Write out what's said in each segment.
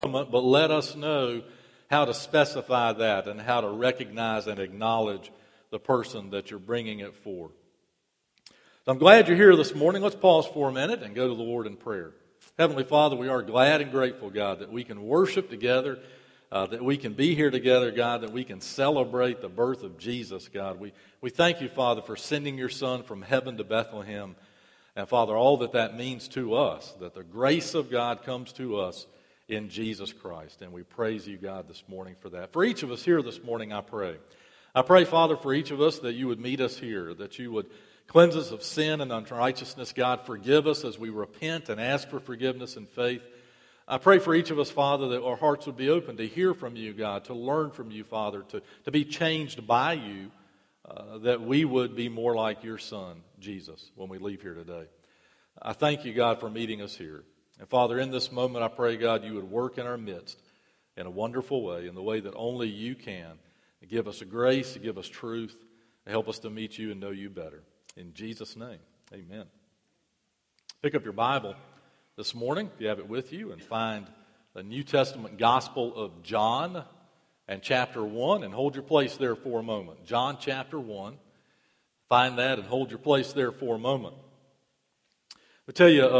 but let us know how to specify that and how to recognize and acknowledge the person that you're bringing it for. So I'm glad you're here this morning. Let's pause for a minute and go to the Lord in prayer. Heavenly Father, we are glad and grateful, God, that we can worship together, that we can be here together, God, that we can celebrate the birth of Jesus, God. We thank you, Father, for sending your Son from heaven to Bethlehem. And, Father, all that means to us, that the grace of God comes to us in Jesus Christ. And we praise you, God, this morning for that. For each of us here this morning, I pray. I pray, Father, for each of us that you would meet us here, that you would cleanse us of sin and unrighteousness. God, forgive us as we repent and ask for forgiveness and faith. I pray for each of us, Father, that our hearts would be open to hear from you, God, to learn from you, Father, to be changed by you, that we would be more like your Son, Jesus, when we leave here today. I thank you, God, for meeting us here. And, Father, in this moment, I pray, God, you would work in our midst in a wonderful way, in the way that only you can. Give us a grace, give us truth, and help us to meet you and know you better. In Jesus' name, amen. Pick up your Bible this morning, if you have it with you, and find the New Testament Gospel of John and chapter 1, and hold your place there for a moment. John chapter 1. Find that and hold your place there for a moment. I'll tell you,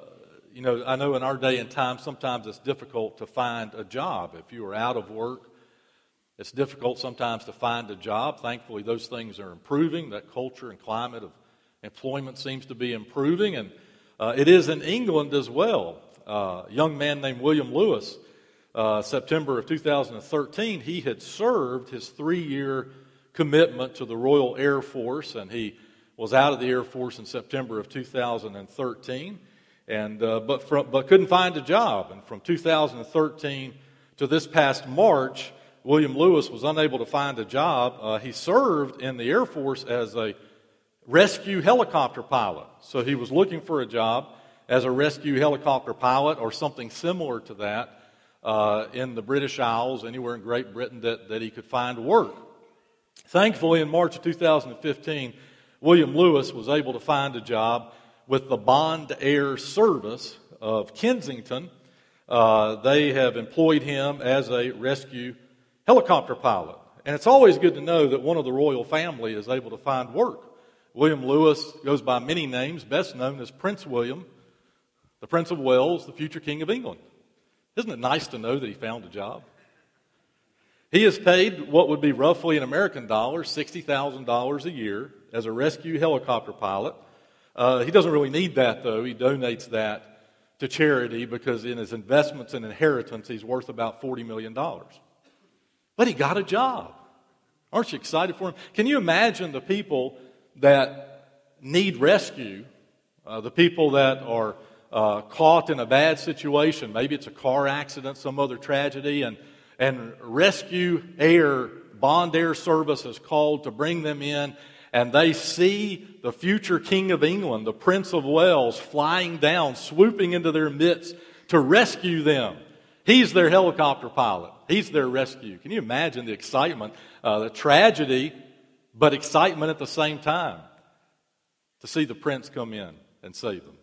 I know in our day and time, sometimes it's difficult to find a job. If you are out of work, it's difficult sometimes to find a job. Thankfully, those things are improving. That culture and climate of employment seems to be improving, and it is in England as well. A young man named William Lewis, September of 2013, he had served his 3-year commitment to the Royal Air Force, and he was out of the Air Force in September of 2013, but couldn't find a job. And from 2013 to this past March, William Lewis was unable to find a job. He served in the Air Force as a rescue helicopter pilot. So he was looking for a job as a rescue helicopter pilot or something similar to that in the British Isles, anywhere in Great Britain that he could find work. Thankfully, in March of 2015, William Lewis was able to find a job with the Bond Air Service of Kensington. They have employed him as a rescue helicopter pilot. And it's always good to know that one of the royal family is able to find work. William Lewis goes by many names, best known as Prince William, the Prince of Wales, the future King of England. Isn't it nice to know that he found a job? He is paid what would be roughly in American dollars, $60,000 a year as a rescue helicopter pilot. He doesn't really need that, though. He donates that to charity because in his investments and inheritance, he's worth about $40 million. But he got a job. Aren't you excited for him? Can you imagine the people that need rescue, the people that are caught in a bad situation? Maybe it's a car accident, some other tragedy, and Rescue Air, Bond Air Service is called to bring them in, and they see the future King of England, the Prince of Wales, flying down, swooping into their midst to rescue them. He's their helicopter pilot. He's their rescue. Can you imagine the excitement, the tragedy, but excitement at the same time to see the prince come in and save them?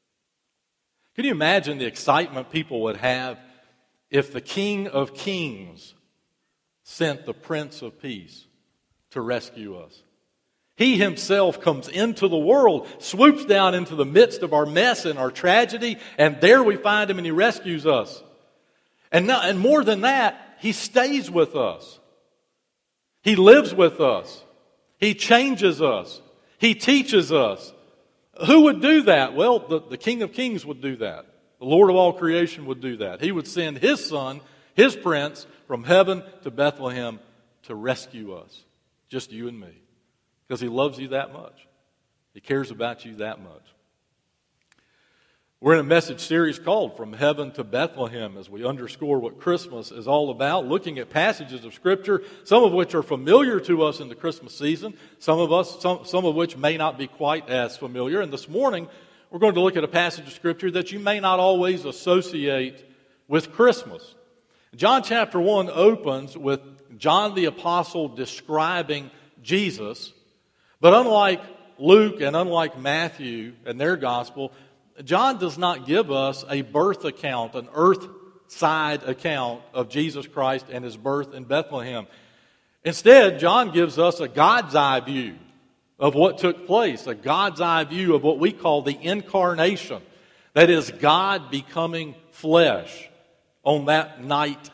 Can you imagine the excitement people would have if the King of Kings sent the Prince of Peace to rescue us? He himself comes into the world, swoops down into the midst of our mess and our tragedy, and there we find him and he rescues us. And more than that, he stays with us. He lives with us. He changes us. He teaches us. Who would do that? Well, the King of Kings would do that. The Lord of all creation would do that. He would send his Son, his Prince, from heaven to Bethlehem to rescue us. Just you and me. Because he loves you that much. He cares about you that much. We're in a message series called From Heaven to Bethlehem as we underscore what Christmas is all about, looking at passages of Scripture, some of which are familiar to us in the Christmas season, some of which may not be quite as familiar. And this morning, we're going to look at a passage of Scripture that you may not always associate with Christmas. John chapter 1 opens with John the Apostle describing Jesus, but unlike Luke and unlike Matthew and their gospel, John does not give us a birth account, an earth side account of Jesus Christ and his birth in Bethlehem. Instead, John gives us a God's eye view of what took place, a God's eye view of what we call the incarnation. That is, God becoming flesh on that night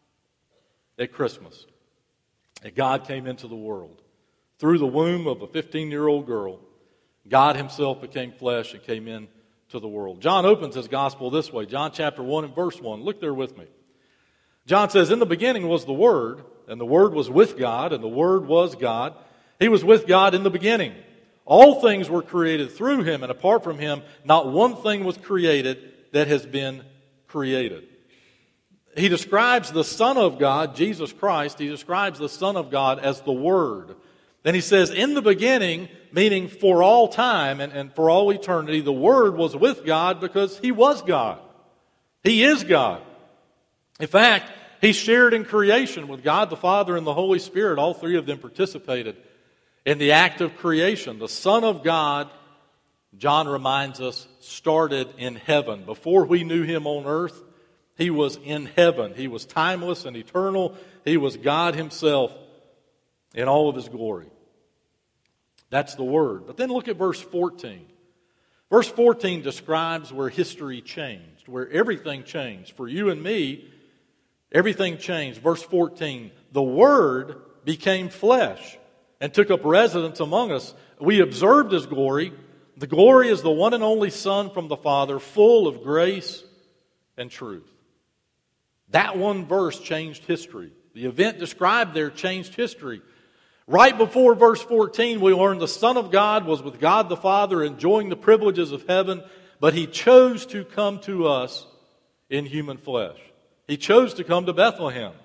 at Christmas. And God came into the world. Through the womb of a 15-year-old girl, God himself became flesh and came into the world. John opens his gospel this way, John chapter 1 and verse 1. Look there with me. John says, "In the beginning was the Word, and the Word was with God, and the Word was God. He was with God in the beginning. All things were created through him, and apart from him, not one thing was created that has been created." He describes the Son of God, Jesus Christ, he describes the Son of God as the Word. Then he says, in the beginning, meaning for all time and for all eternity, the Word was with God because he was God. He is God. In fact, he shared in creation with God the Father and the Holy Spirit. All three of them participated in the act of creation. The Son of God, John reminds us, started in heaven. Before we knew him on earth, he was in heaven. He was timeless and eternal. He was God himself in all of his glory. That's the Word. But then look at verse 14. Verse 14 describes where history changed, where everything changed. For you and me, everything changed. Verse 14, the Word became flesh and took up residence among us. We observed his glory. The glory is the one and only Son from the Father, full of grace and truth. That one verse changed history. The event described there changed history. Right before verse 14, we learned the Son of God was with God the Father, enjoying the privileges of heaven, but he chose to come to us in human flesh. He chose to come to Bethlehem.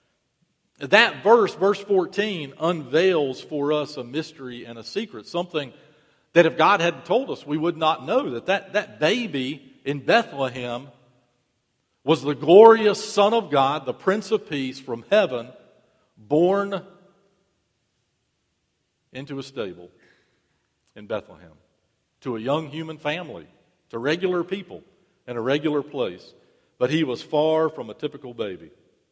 That verse, verse 14, unveils for us a mystery and a secret, something that if God hadn't told us, we would not know, that baby in Bethlehem was the glorious Son of God, the Prince of Peace from heaven, born into a stable in Bethlehem, to a young human family, to regular people in a regular place. But he was far from a typical baby.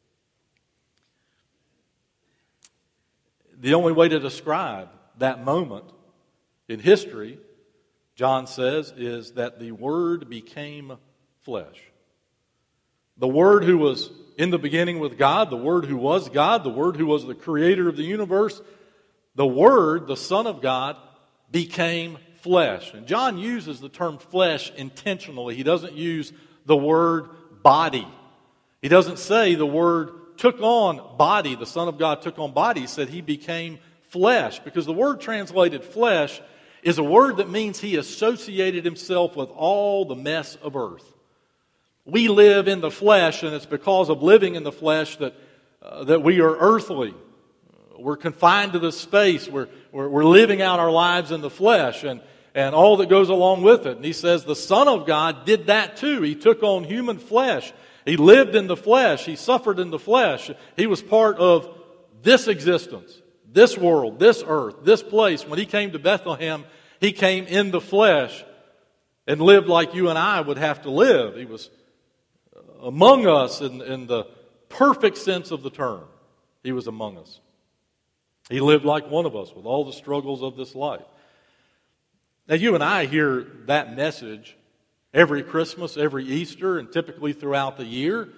The only way to describe that moment in history, John says, is that the Word became flesh. The Word who was in the beginning with God, the Word who was God, the Word who was the creator of the universe, the Word, the Son of God, became flesh. And John uses the term flesh intentionally. He doesn't use the word body. He doesn't say the Word took on body, the Son of God took on body. He said he became flesh, because the word translated flesh is a word that means he associated himself with all the mess of earth. We live in the flesh, and it's because of living in the flesh that we are earthly. We're confined to this space. We're living out our lives in the flesh and all that goes along with it. And he says the Son of God did that too. He took on human flesh. He lived in the flesh. He suffered in the flesh. He was part of this existence, this world, this earth, this place. When he came to Bethlehem, he came in the flesh and lived like you and I would have to live. He was among us in the perfect sense of the term. He was among us. He lived like one of us with all the struggles of this life. Now, you and I hear that message every Christmas, every Easter, and typically throughout the year.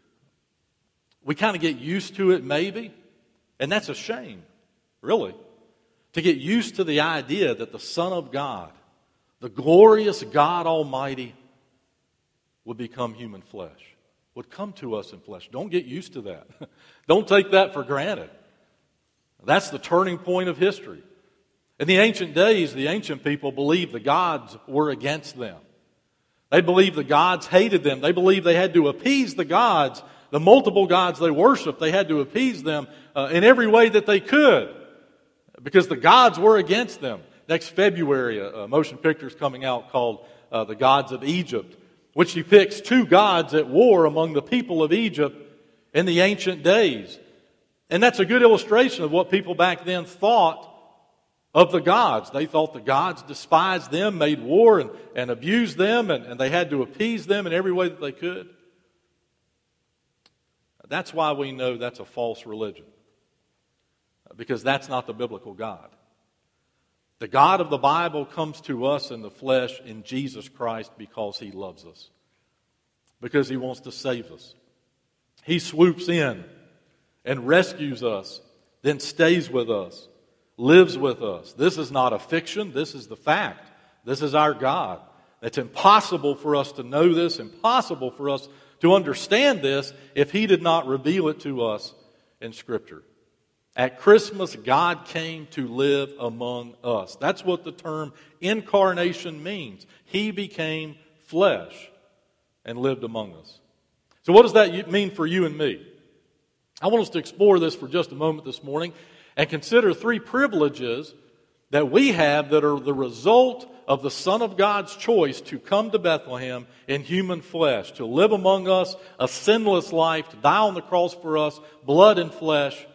We kind of get used to it maybe, and that's a shame, really, to get used to the idea that the Son of God, the glorious God Almighty, would become human flesh, would come to us in flesh. Don't get used to that. Don't take that for granted. That's the turning point of history. In the ancient days, the ancient people believed the gods were against them. They believed the gods hated them. They believed they had to appease the gods, the multiple gods they worshiped. They had to appease them in every way that they could because the gods were against them. Next February, a motion picture is coming out called The Gods of Egypt, which depicts two gods at war among the people of Egypt in the ancient days. And that's a good illustration of what people back then thought of the gods. They thought the gods despised them, made war and abused them, and they had to appease them in every way that they could. That's why we know that's a false religion. Because that's not the biblical God. The God of the Bible comes to us in the flesh in Jesus Christ because He loves us. Because He wants to save us. He swoops in and rescues us, then stays with us, lives with us. This is not a fiction, this is the fact. This is our God. It's impossible for us to know this, impossible for us to understand this if He did not reveal it to us in Scripture. At Christmas, God came to live among us. That's what the term incarnation means. He became flesh and lived among us. So what does that mean for you and me? I want us to explore this for just a moment this morning and consider 3 privileges that we have that are the result of the Son of God's choice to come to Bethlehem in human flesh, to live among us a sinless life, to die on the cross for us, blood and flesh,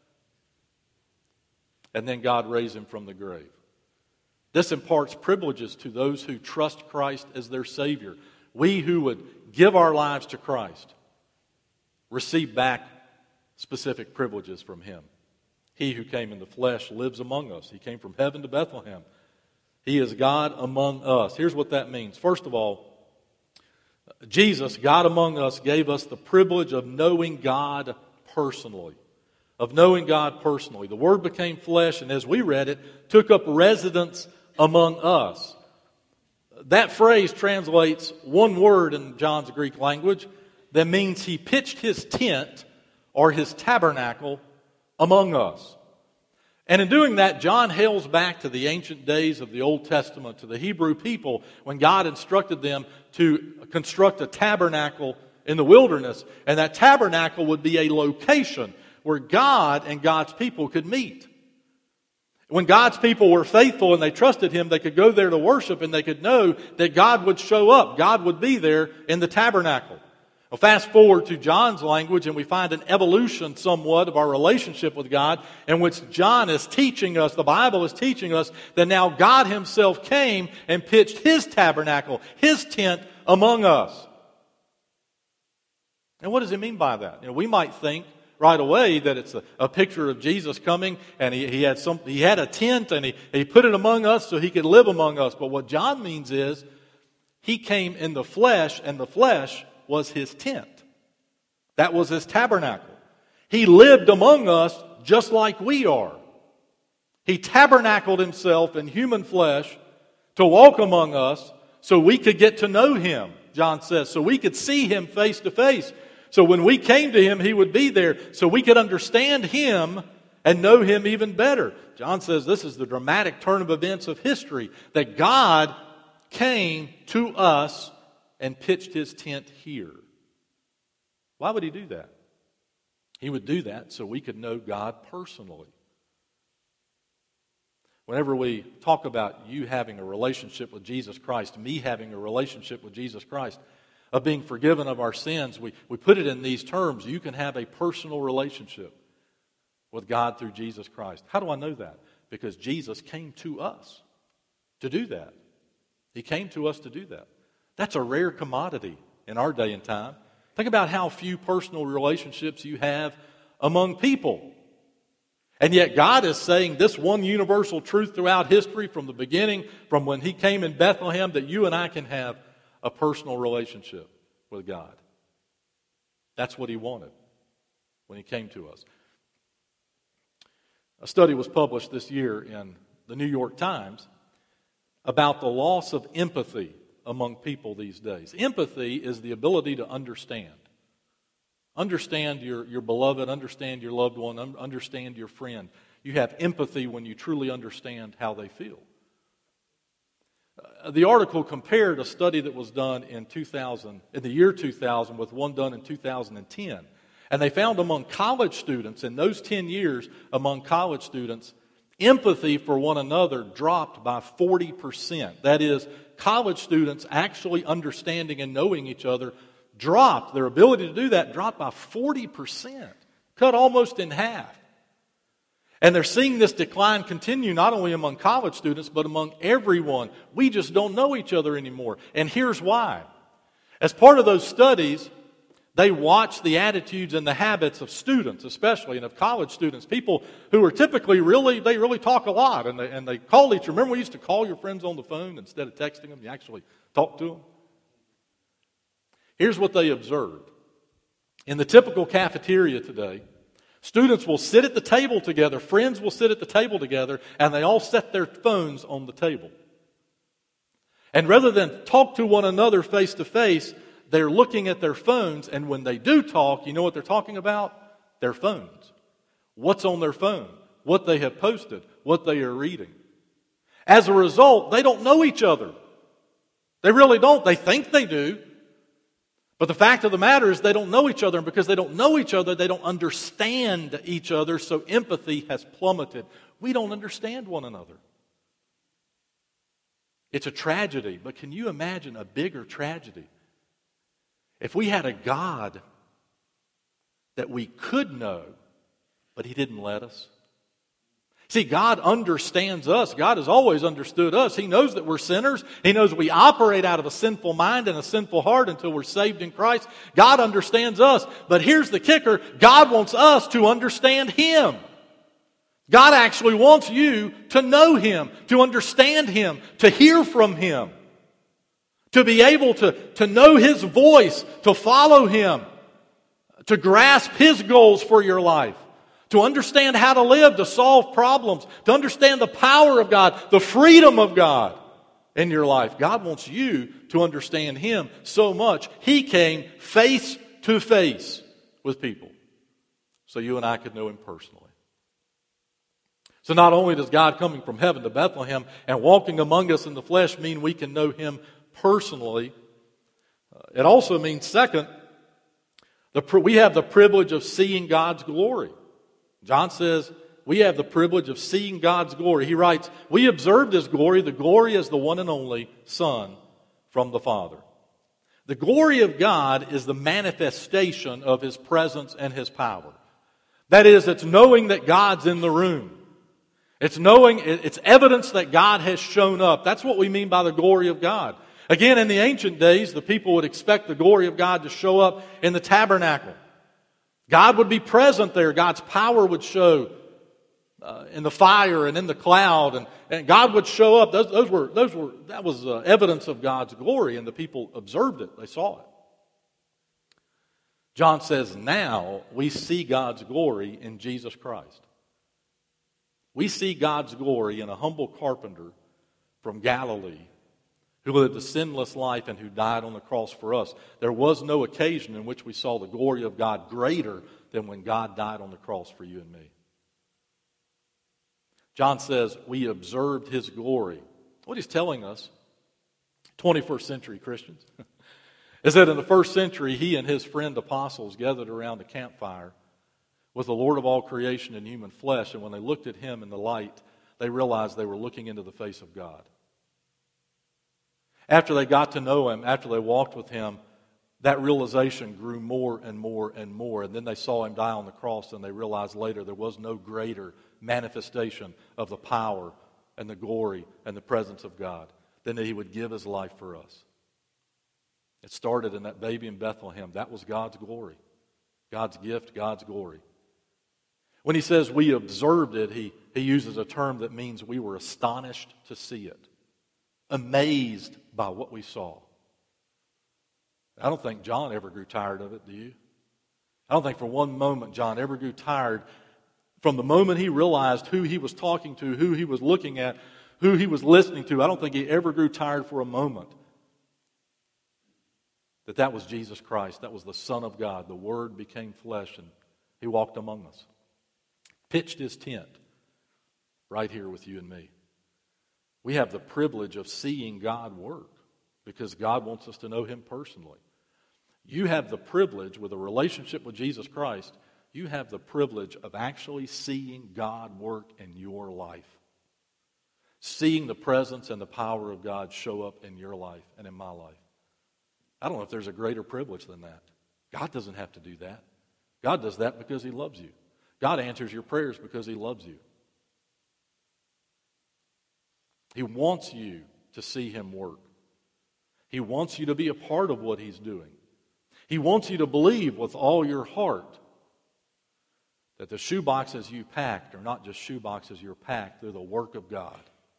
and then God raised Him from the grave. This imparts privileges to those who trust Christ as their Savior. We who would give our lives to Christ receive back specific privileges from Him. He who came in the flesh lives among us. He came from heaven to Bethlehem. He is God among us. Here's what that means. First of all, Jesus, God among us, gave us the privilege of knowing God personally. Of knowing God personally. The Word became flesh, and as we read it, took up residence among us. That phrase translates one word in John's Greek language that means He pitched His tent or His tabernacle among us. And in doing that, John hails back to the ancient days of the Old Testament, to the Hebrew people, when God instructed them to construct a tabernacle in the wilderness. And that tabernacle would be a location where God and God's people could meet. When God's people were faithful and they trusted Him, they could go there to worship and they could know that God would show up. God would be there in the tabernacle. Well, fast forward to John's language and we find an evolution somewhat of our relationship with God, in which John is teaching us, the Bible is teaching us, that now God Himself came and pitched His tabernacle, His tent among us. And what does He mean by that? We might think right away that it's a picture of Jesus coming, and he had a tent and he put it among us so He could live among us. But what John means is He came in the flesh, and the flesh was His tent. That was His tabernacle. He lived among us just like we are. He tabernacled Himself in human flesh to walk among us so we could get to know Him, John says, so we could see Him face to face. So when we came to Him, He would be there so we could understand Him and know Him even better. John says this is the dramatic turn of events of history, that God came to us and pitched His tent here. Why would He do that? He would do that so we could know God personally. Whenever we talk about you having a relationship with Jesus Christ, me having a relationship with Jesus Christ, of being forgiven of our sins, we put it in these terms. You can have a personal relationship with God through Jesus Christ. How do I know that? Because Jesus came to us to do that. He came to us to do that. That's a rare commodity in our day and time. Think about how few personal relationships you have among people. And yet God is saying this one universal truth throughout history from the beginning, from when He came in Bethlehem, that you and I can have a personal relationship with God. That's what He wanted when He came to us. A study was published this year in the New York Times about the loss of empathy among people these days. Empathy is the ability to understand. Understand your beloved, understand your loved one, understand your friend. You have empathy when you truly understand how they feel. The article compared a study that was done in the year 2000 with one done in 2010. And they found among college students, in those 10 years, among college students, empathy for one another dropped by 40%. That is, college students actually understanding and knowing each other dropped. Their ability to do that dropped by 40%, cut almost in half. And they're seeing this decline continue not only among college students, but among everyone. We just don't know each other anymore. And here's why. As part of those studies, They watch the attitudes and the habits of students, especially, and of college students, people who are typically they really talk a lot, and they call each other. Remember we used to call your friends on the phone instead of texting them? You actually talk to them. Here's what they observed. In the typical cafeteria today, students will sit at the table together, friends will sit at the table together, and they all set their phones on the table. And rather than talk to one another face to face, they're looking at their phones, and when they do talk, you know what they're talking about? Their phones. What's on their phone? What they have posted? What they are reading. As a result, they don't know each other. They really don't. They think they do. But the fact of the matter is they don't know each other, and because they don't know each other, they don't understand each other, so empathy has plummeted. We don't understand one another. It's a tragedy, but can you imagine a bigger tragedy? If we had a God that we could know, but He didn't let us. See, God understands us. God has always understood us. He knows that we're sinners. He knows we operate out of a sinful mind and a sinful heart until we're saved in Christ. God understands us. But here's the kicker. God wants us to understand Him. God actually wants you to know Him, to understand Him, to hear from Him, to be able to know His voice, to follow Him, to grasp His goals for your life. To understand how to live, to solve problems, to understand the power of God, the freedom of God in your life. God wants you to understand Him so much, He came face to face with people so you and I could know Him personally. So not only does God coming from heaven to Bethlehem and walking among us in the flesh mean we can know Him personally, it also means, second, we have the privilege of seeing God's glory. John says, we have the privilege of seeing God's glory. He writes, we observed His glory. The glory is the one and only Son from the Father. The glory of God is the manifestation of His presence and His power. That is, it's knowing that God's in the room. It's evidence that God has shown up. That's what we mean by the glory of God. Again, in the ancient days, the people would expect the glory of God to show up in the tabernacle. God would be present there. God's power would show in the fire and in the cloud, and God would show up. That was evidence of God's glory, and the people observed it. They saw it. John says, now we see God's glory in Jesus Christ. We see God's glory in a humble carpenter from Galilee who lived a sinless life and who died on the cross for us. There was no occasion in which we saw the glory of God greater than when God died on the cross for you and me. John says, we observed His glory. What he's telling us, 21st century Christians, is that in the first century, he and his friend apostles gathered around a campfire with the Lord of all creation in human flesh, and when they looked at Him in the light, they realized they were looking into the face of God. After they got to know Him, after they walked with Him, that realization grew more and more and more. And then they saw Him die on the cross, and they realized later there was no greater manifestation of the power and the glory and the presence of God than that He would give His life for us. It started in that baby in Bethlehem. That was God's glory. God's gift, God's glory. When He says we observed it, He uses a term that means we were astonished to see it. Amazed by what we saw. I don't think John ever grew tired of it, do you? I don't think for one moment John ever grew tired from the moment he realized who he was talking to, who he was looking at, who he was listening to. I don't think he ever grew tired for a moment that was Jesus Christ. That was the Son of God. The Word became flesh and He walked among us. Pitched His tent right here with you and me. We have the privilege of seeing God work because God wants us to know Him personally. You have the privilege, with a relationship with Jesus Christ, you have the privilege of actually seeing God work in your life. Seeing the presence and the power of God show up in your life and in my life. I don't know if there's a greater privilege than that. God doesn't have to do that. God does that because He loves you. God answers your prayers because He loves you. He wants you to see Him work. He wants you to be a part of what He's doing. He wants you to believe with all your heart that the shoeboxes you packed are not just shoeboxes you're packed, they're the work of God.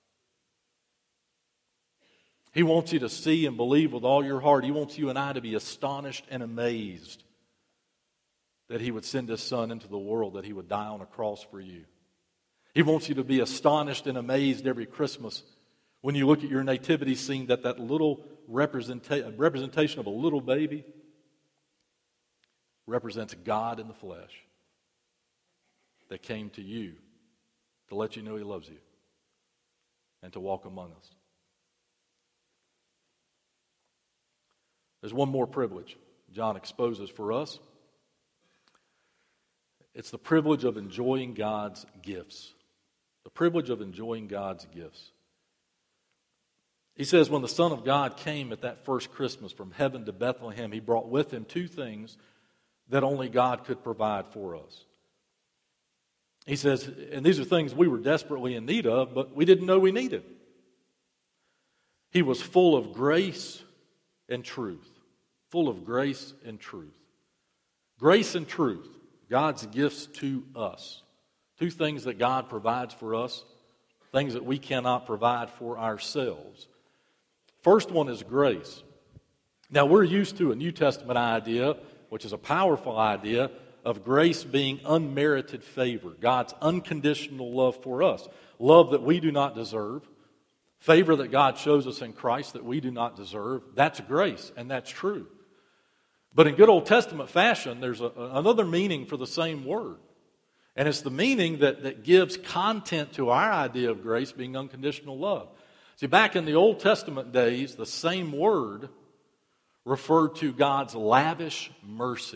He wants you to see and believe with all your heart. He wants you and I to be astonished and amazed that He would send His Son into the world, that He would die on a cross for you. He wants you to be astonished and amazed every Christmas when you look at your nativity scene that little representation of a little baby represents God in the flesh that came to you to let you know He loves you and to walk among us. There's one more privilege John exposes for us. It's the privilege of enjoying God's gifts. The privilege of enjoying God's gifts. He says when the Son of God came at that first Christmas from heaven to Bethlehem, He brought with Him two things that only God could provide for us. He says, and these are things we were desperately in need of, but we didn't know we needed. He was full of grace and truth. Full of grace and truth. Grace and truth. God's gifts to us. Two things that God provides for us. Things that we cannot provide for ourselves. First one is grace. Now we're used to a New Testament idea, which is a powerful idea, of grace being unmerited favor. God's unconditional love for us. Love that we do not deserve. Favor that God shows us in Christ that we do not deserve. That's grace, and that's true. But in good Old Testament fashion, there's another meaning for the same word. And it's the meaning that gives content to our idea of grace being unconditional love. See, back in the Old Testament days, the same word referred to God's lavish mercy.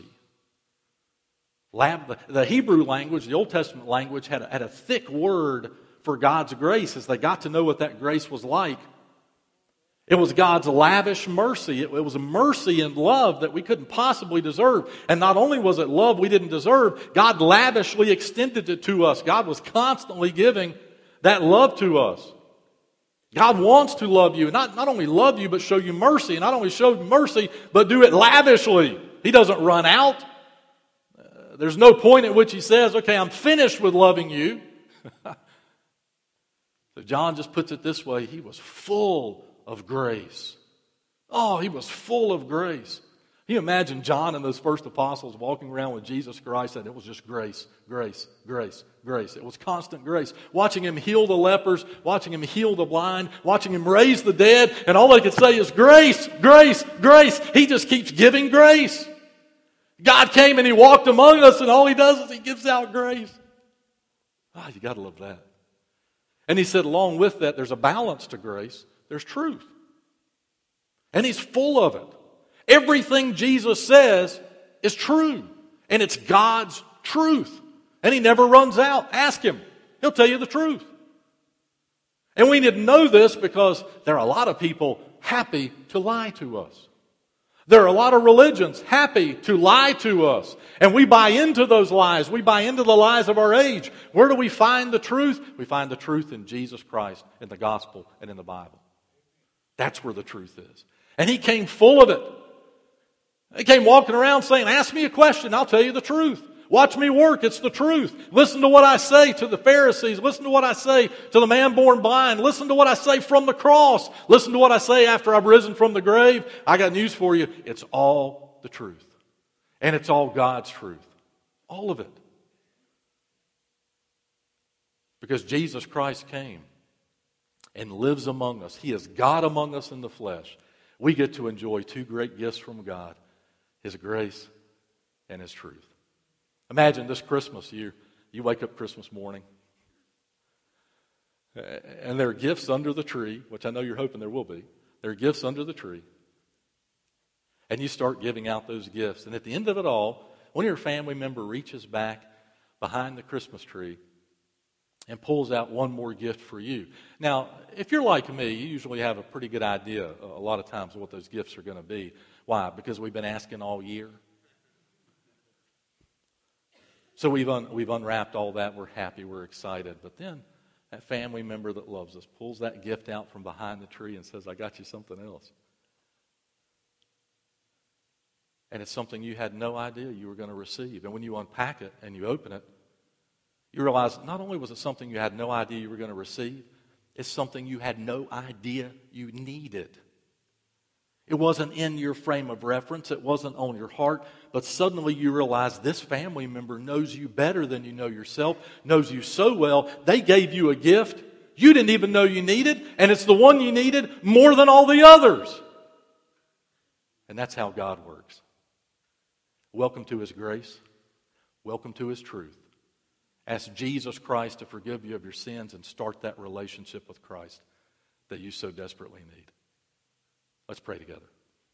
The Hebrew language, the Old Testament language, had a thick word for God's grace. As they got to know what that grace was like, it was God's lavish mercy. It was a mercy and love that we couldn't possibly deserve. And not only was it love we didn't deserve, God lavishly extended it to us. God was constantly giving that love to us. God wants to love you. Not only love you, but show you mercy. And not only show mercy, but do it lavishly. He doesn't run out. There's no point at which He says, okay, I'm finished with loving you. So John just puts it this way. He was full of grace. Oh, He was full of grace. Can you imagine John and those first apostles walking around with Jesus Christ and it was just grace, grace, grace, grace. It was constant grace. Watching Him heal the lepers, watching Him heal the blind, watching Him raise the dead, and all they could say is grace, grace, grace. He just keeps giving grace. God came and He walked among us and all He does is He gives out grace. Ah, you got to love that. And He said along with that there's a balance to grace. There's truth. And He's full of it. Everything Jesus says is true. And it's God's truth. And He never runs out. Ask Him. He'll tell you the truth. And we need to know this because there are a lot of people happy to lie to us. There are a lot of religions happy to lie to us. And we buy into those lies. We buy into the lies of our age. Where do we find the truth? We find the truth in Jesus Christ, in the gospel, and in the Bible. That's where the truth is. And He came full of it. He came walking around saying, ask me a question, I'll tell you the truth. Watch me work, it's the truth. Listen to what I say to the Pharisees. Listen to what I say to the man born blind. Listen to what I say from the cross. Listen to what I say after I've risen from the grave. I got news for you. It's all the truth. And it's all God's truth. All of it. Because Jesus Christ came and lives among us. He is God among us in the flesh. We get to enjoy two great gifts from God. His grace and His truth. Imagine this Christmas, you wake up Christmas morning, and there are gifts under the tree, which I know you're hoping there will be. There are gifts under the tree. And you start giving out those gifts. And at the end of it all, one of your family member reaches back behind the Christmas tree and pulls out one more gift for you. Now, if you're like me, you usually have a pretty good idea a lot of times of what those gifts are going to be. Why? Because we've been asking all year. So we've unwrapped all that. We're happy. We're excited. But then that family member that loves us pulls that gift out from behind the tree and says, I got you something else. and it's something you had no idea you were going to receive. And when you unpack it and you open it, you realize not only was it something you had no idea you were going to receive, it's something you had no idea you needed. It wasn't in your frame of reference. It wasn't on your heart. But suddenly you realize this family member knows you better than you know yourself, knows you so well. They gave you a gift you didn't even know you needed, and it's the one you needed more than all the others. And that's how God works. Welcome to His grace. Welcome to His truth. Ask Jesus Christ to forgive you of your sins and start that relationship with Christ that you so desperately need. Let's pray together.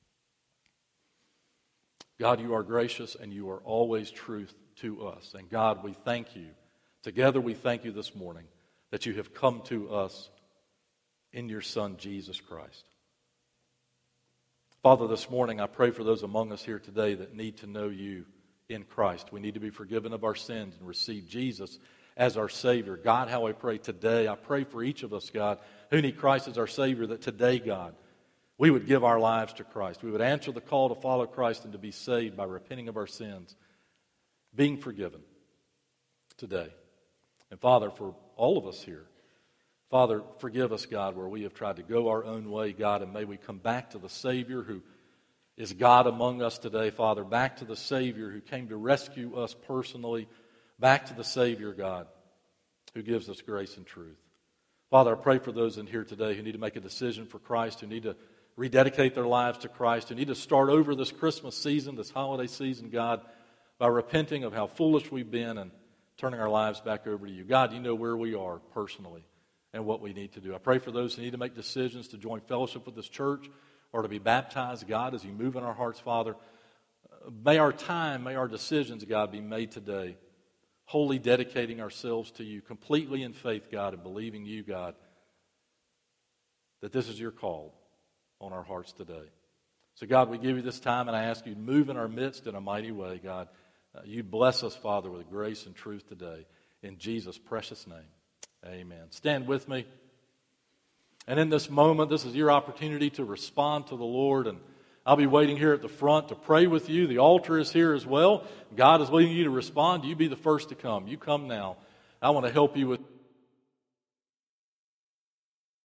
God, you are gracious and you are always truth to us. And God, we thank you. Together we thank you this morning that you have come to us in your Son, Jesus Christ. Father, this morning I pray for those among us here today that need to know you in Christ. We need to be forgiven of our sins and receive Jesus as our Savior. God, how I pray today, I pray for each of us, God, who need Christ as our Savior, that today, God, we would give our lives to Christ. We would answer the call to follow Christ and to be saved by repenting of our sins, being forgiven today. And Father, for all of us here, Father, forgive us, God, where we have tried to go our own way, God, and may we come back to the Savior who is God among us today, Father, back to the Savior who came to rescue us personally, back to the Savior, God, who gives us grace and truth. Father, I pray for those in here today who need to make a decision for Christ, who need to rededicate their lives to Christ, who need to start over this Christmas season, this holiday season, God, by repenting of how foolish we've been and turning our lives back over to you. God, you know where we are personally and what we need to do. I pray for those who need to make decisions to join fellowship with this church or to be baptized, God, as you move in our hearts, Father. May our time, may our decisions, God, be made today, wholly dedicating ourselves to you, completely in faith, God, and believing you, God, that this is your call on our hearts today. So, God, we give you this time, and I ask you to move in our midst in a mighty way, God. You bless us, Father, with grace and truth today. In Jesus' precious name, amen. Stand with me. And in this moment, this is your opportunity to respond to the Lord. And I'll be waiting here at the front to pray with you. The altar is here as well. God is leading you to respond. You be the first to come. You come now. I want to help you with